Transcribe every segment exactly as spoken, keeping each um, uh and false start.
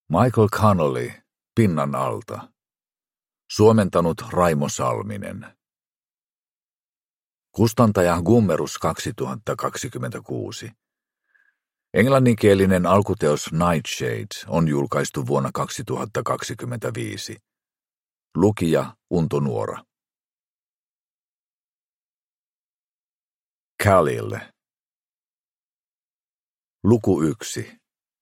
Michael Connolly, Pinnan alta. Suomentanut Raimo Salminen. Kustantaja Gummerus kaksituhattakaksikymmentäkuusi. Englanninkielinen alkuteos Nightshade on julkaistu vuonna kaksituhattakaksikymmentäviisi. Lukija Unto Nuora. Khalil. Luku yksi.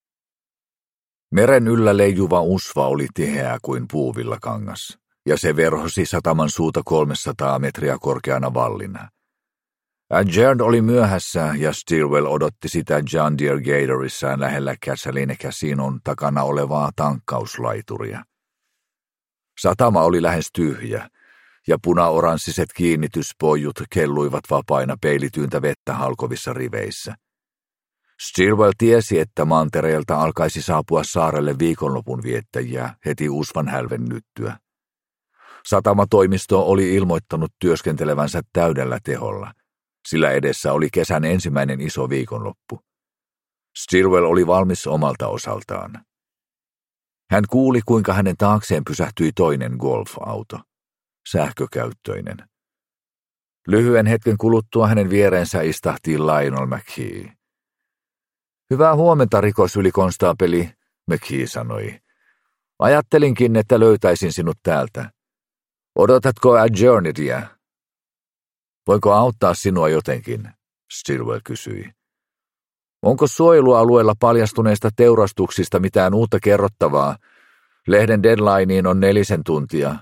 Meren yllä leijuva usva oli tiheää kuin puuvillakangas, ja se verhosi sataman suuta kolmesataa metriä korkeana vallina. Adjerd oli myöhässä ja Stilwell odotti sitä John Deere Gatorissään lähellä Gasoline Casinon takana olevaa tankkauslaituria. Satama oli lähes tyhjä, ja punaoranssiset kiinnityspojut kelluivat vapaina peilityyntä vettä halkovissa riveissä. Stilwell tiesi, että mantereelta alkaisi saapua saarelle viikonlopun viettäjiä heti usvan hälvennyttyä. Satamatoimisto oli ilmoittanut työskentelevänsä täydellä teholla, sillä edessä oli kesän ensimmäinen iso viikonloppu. Stilwell oli valmis omalta osaltaan. Hän kuuli, kuinka hänen taakseen pysähtyi toinen golf-auto, sähkökäyttöinen. Lyhyen hetken kuluttua hänen viereensä istahti Lionel McKee. Hyvää huomenta, rikosylikonstaapeli, McKee sanoi. Ajattelinkin, että löytäisin sinut täältä. Odotatko adjournedia? Voinko auttaa sinua jotenkin? Stilwell kysyi. Onko suojelualueella paljastuneista teurastuksista mitään uutta kerrottavaa? Lehden deadlineen on nelisen tuntia.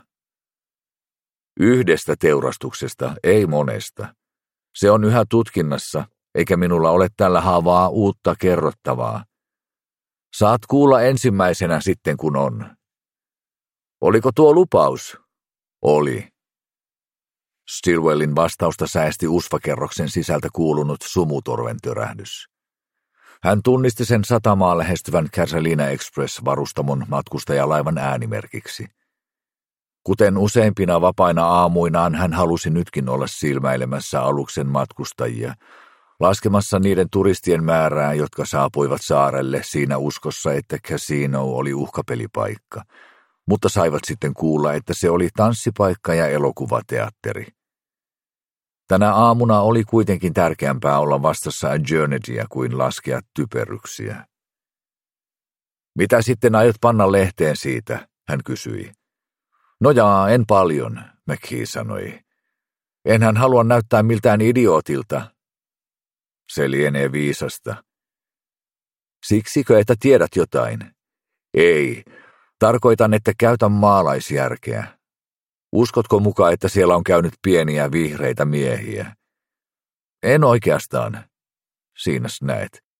Yhdestä teurastuksesta, ei monesta. Se on yhä tutkinnassa, eikä minulla ole tällä haavaa uutta kerrottavaa. Saat kuulla ensimmäisenä sitten, kun on. Oliko tuo lupaus? Oli. Stilwellin vastausta säesti usvakerroksen sisältä kuulunut sumutorven törähdys. Hän tunnisti sen satamaa lähestyvän Gasoline Express-varustamon matkustajalaivan äänimerkiksi. Kuten useimpina vapaina aamuinaan hän halusi nytkin olla silmäilemässä aluksen matkustajia, laskemassa niiden turistien määrää, jotka saapuivat saarelle siinä uskossa, että casino oli uhkapelipaikka, mutta saivat sitten kuulla, että se oli tanssipaikka ja elokuvateatteri. Tänä aamuna oli kuitenkin tärkeämpää olla vastassa adjournedia kuin laskea typeryksiä. Mitä sitten aiot panna lehteen siitä, hän kysyi. No jaa, en paljon, McKee sanoi. Enhän halua näyttää miltään idiootilta. Se lienee viisasta. Siksikö, että tiedät jotain? Ei, tarkoitan, että käytän maalaisjärkeä. Uskotko mukaan, että siellä on käynyt pieniä vihreitä miehiä? En oikeastaan. Siinäs näet.